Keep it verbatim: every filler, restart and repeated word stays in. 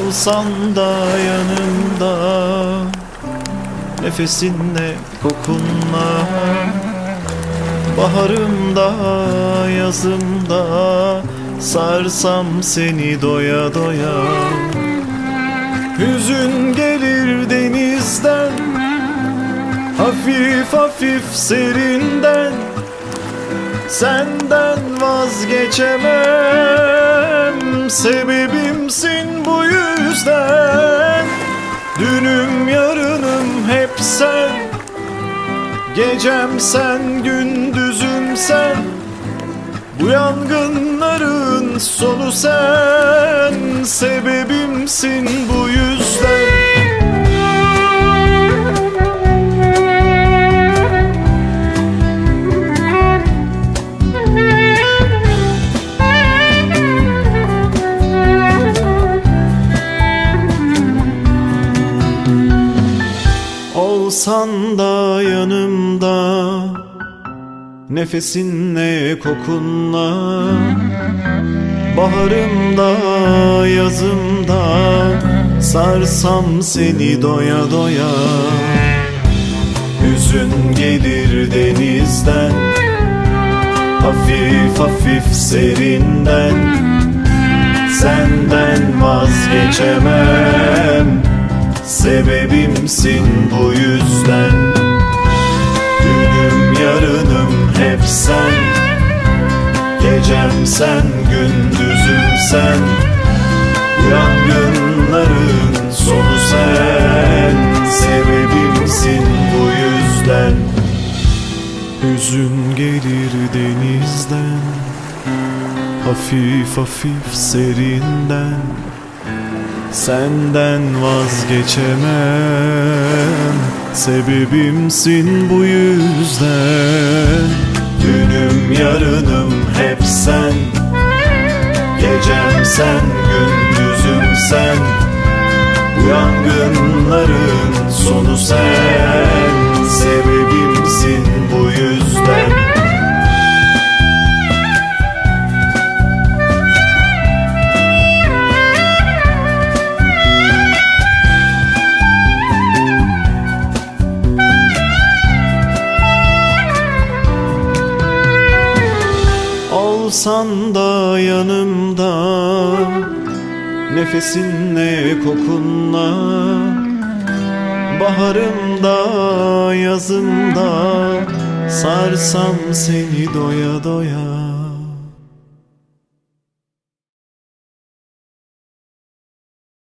Olsan da yanımda, nefesinle, kokunla, baharımda, yazımda sarsam seni doya doya. Hüzün gelir denizden, hafif hafif serinden. Senden vazgeçemem, sebebimsin bu yüzden. Dünüm yarınım hep sen, gecem sen, gündüzüm sen. Bu yangınların sonu sen, sebebimsin bu yüzden. Olsan da yanımda, nefesinle, kokunla, baharımda, yazımda sarsam seni doya doya. Hüzün gelir denizden, hafif hafif serinden. Senden vazgeçemem, sebebimsin bu yüzden. Dünüm yarınım hep sen, gecem sen, gündüzüm sen. Yangınların sonu sen, sebebimsin bu yüzden. Hüzün gelir denizden, hafif hafif serinden. Senden vazgeçemem, sebebimsin bu yüzden. Dünüm yarınım hep sen, gecem sen, gündüzüm sen. Bu yangınların sonu sen, sebebimsin bu yüzden. Olsan da yanımda, nefesinle, kokunla, baharımda, yazımda sarsam seni doya doya.